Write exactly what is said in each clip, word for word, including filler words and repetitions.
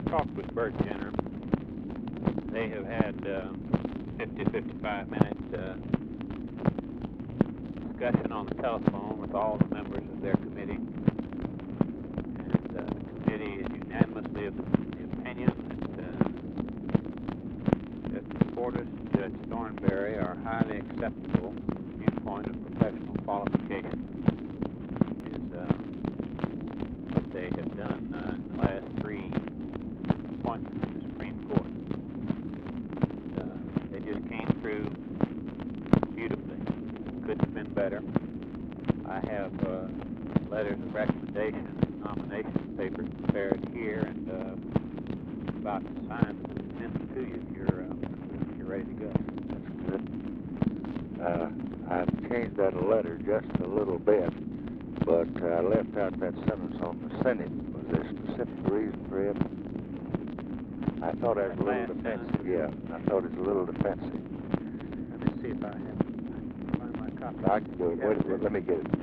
talked with Bert Jenner. They have had uh, fifty, fifty-five minute uh, discussion on the telephone with all the members of their committee. And uh, the committee is unanimously of the opinion that, uh, that Portis and Judge Thornberry are highly acceptable from the viewpoint of professional qualification. Is uh, what they have done uh, in the last three appointments to the Supreme Court. And, uh, they just came through beautifully. Couldn't have been better. I have uh, letters of recommendation and nomination papers prepared here, and uh, about to sign them and send them to you if you're, uh, if you're ready to go. That's good. Uh, I've changed that letter just a little bit, but uh, I left out that sentence on the Senate. Was there a specific reason for it? I thought it was a little defensive. Yeah, I thought it was a little defensive. Let me see if I have find my copy. I can do it. Wait, wait, let me get it.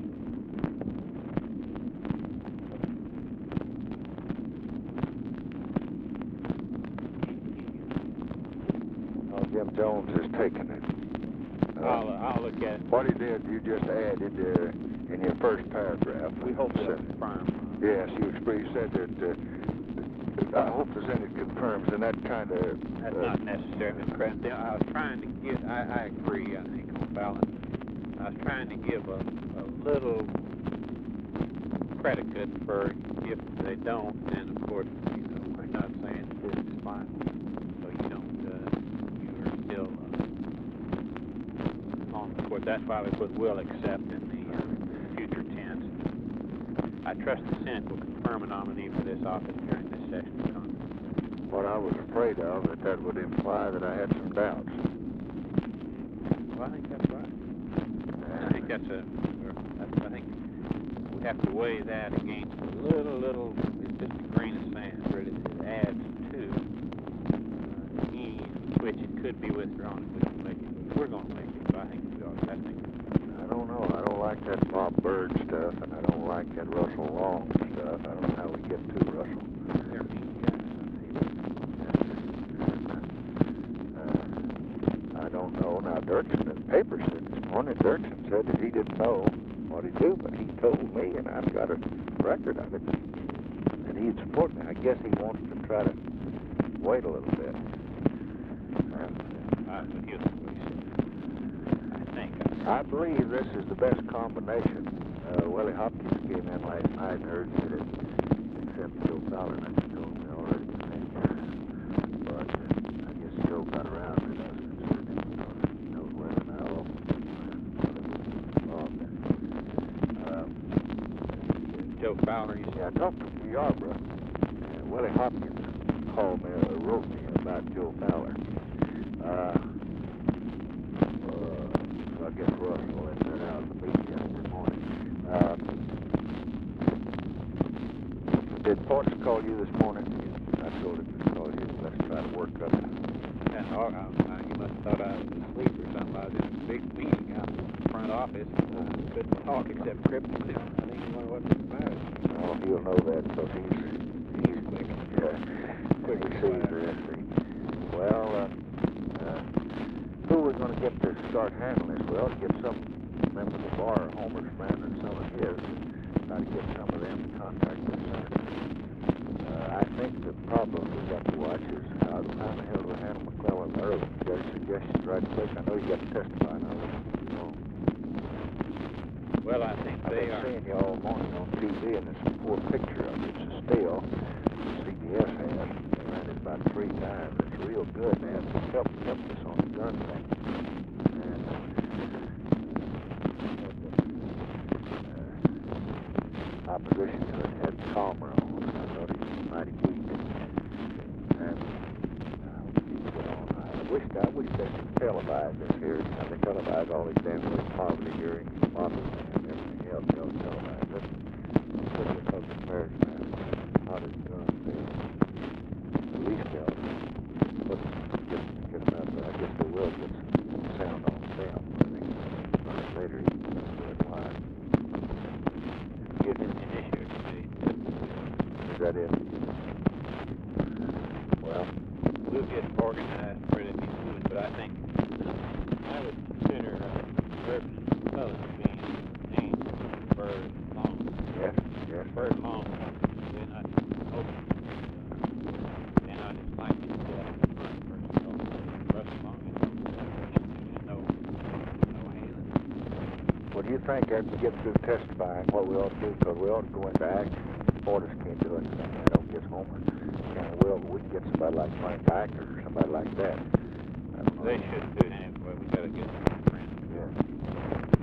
Oh, Jim Jones is taking it. Uh, I'll, uh, I'll look at it. What he did, you just added uh, in your first paragraph. We hope So- they'll confirm. Yes, you expressed said that. Uh, I hope the Senate confirms, and that kind of. That's uh, not necessary, Mister President. I was trying to give, I, I agree, I think, on balance. I was trying to give a, a little predicate for if they don't, then, of course, you know, we're not saying this is final. So you don't, uh, you are still uh, on the court. That's why we put will accept in the uh, future tense. I trust the Senate will confirm a nominee for this office during this session of Congress. What I was afraid of, that that would imply that I had some doubts. Well, I think that's right. I think that's a, that's, I think we have to weigh that against a little, little, it's just a grain of sand, really, that it adds to uh, the ease with which it could be withdrawn if we can make it. We're going to make it, so I think we ought to, I think. I don't know. I don't like that Bob Byrd stuff, and I don't like that Russell Long stuff. I don't know how we get to Russell. They're mean guys. Uh, I don't know. Now, Dirksen, in the paper said this morning, Dirksen said that he didn't know what he'd do, but he told me, and I've got a record of it, that he'd support me. I guess he wants to try to wait a little bit. And, Uh, but he'll, I think. I believe this is the best combination. Uh, Willie Hopkins came in last night and urged me to accept Joe Fowler, and I told him already. But uh, I guess Joe got around to us and said he knows whether or not I'll um, Joe Fowler, you Yeah, I talked to Yarborough. Uh, Willie Hopkins called me or wrote me about Joe Fowler. Uh, uh, so I guess Russ will let that out the meeting yesterday morning. Uh, did Portis call you this morning? I told him to call you. Let's try to work up. And oh, uh, you must have thought I was asleep or something. I was in a big meeting out in the front office. I couldn't talk except cryptically. I think you wonder what's the matter. Oh, he'll know that because he's, he's quick. Yeah, quick receiver, isn't he? Well, uh, uh, who we're going to get to start handling this? Well, to get some members of the bar, Homer's friend, and some of his, try to get some of them to contact the Senator. Uh, I think the problem we've got to watch is how, how the hell do we handle McClellan early? You got suggestions right quick? I know you got to testify now. You know. Well, I think I've they been are. seeing you all morning on T V, and it's a poor picture of it. It's a still. C B S has. They ran it about three times. It's real good. They have help help us on the gun thing. And uh, uh, opposition to it had Calmer on. I thought he was mighty weak. And uh, well, I wish I wish they could televise this here. Now they televise all these damn little poverty hearings, models, and everything else. They'll televise it. Put it up in Paris. How did you know? At least they'll put, get, get them out there. I guess they will get some sound on them. I think later he can do it live. Give an initiative committee. Is that it? organized where they'd be doing, but I think I would consider uh, Urban Sullivan being named Bird Long. Yes, yes. Bird Long, they're not open. They're not as likely to go out in front versus Russ Long is and no, no Halen. What do you think after we get through testifying, what we ought to do? Because we ought to go into action. Porters can't do it. I don't guess Homer can. Well, we can get somebody like Frank Eicher or somebody like that. They shouldn't do it anyway. We got to get some friends. Yeah.